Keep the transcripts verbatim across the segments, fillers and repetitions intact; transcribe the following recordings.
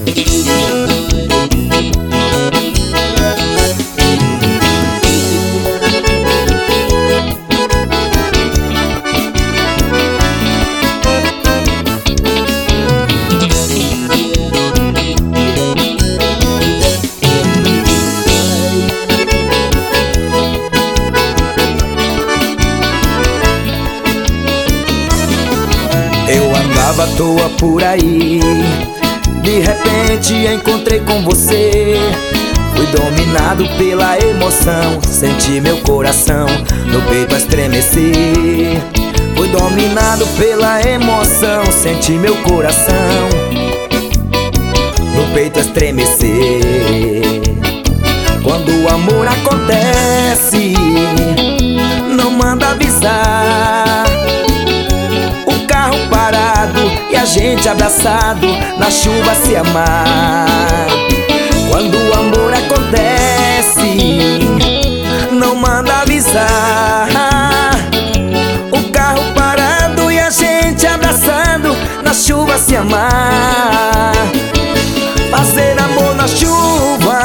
Eu andava à toa por aí, de repente encontrei com você. Fui dominado pela emoção, senti meu coração no peito a estremecer. Fui dominado pela emoção, senti meu coração no peito a estremecer. Quando o amor acontece, não manda avisar. O carro parado e a gente abraçado, na chuva se amar. Quando o amor acontece, não manda avisar. O carro parado e a gente abraçado, na chuva se amar. Fazer amor na chuva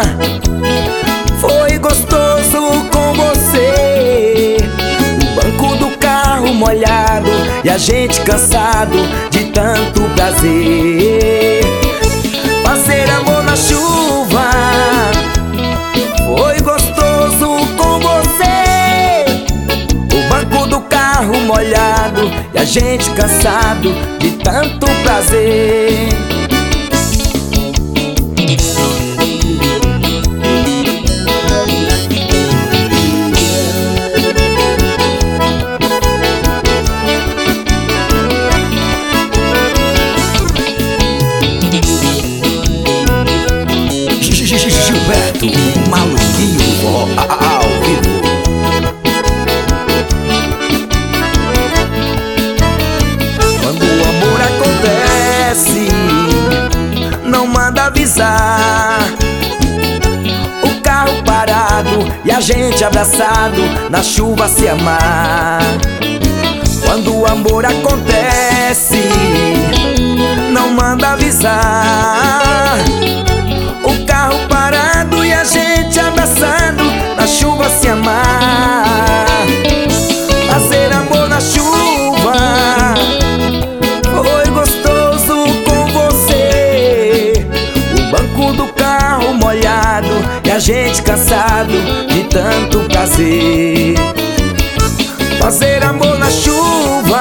foi gostoso com você. O banco do carro molhado e a gente cansado de tanto prazer. Fazer amor na chuva foi gostoso com você. O banco do carro molhado e a gente cansado de tanto prazer. Gilberto, maluquinho, ó, ao vivo. Quando o amor acontece, não manda avisar. O carro parado e a gente abraçado, na chuva se amar. Quando o amor acontece, não manda avisar. O carro parado e a gente abraçado, na chuva se amar. Fazer amor na chuva foi gostoso com você. O banco do carro molhado e a gente cansado de tanto prazer. Fazer amor na chuva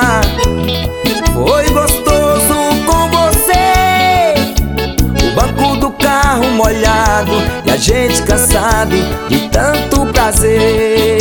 foi gostoso com você. O banco do carro molhado e a gente cansado de tanto prazer.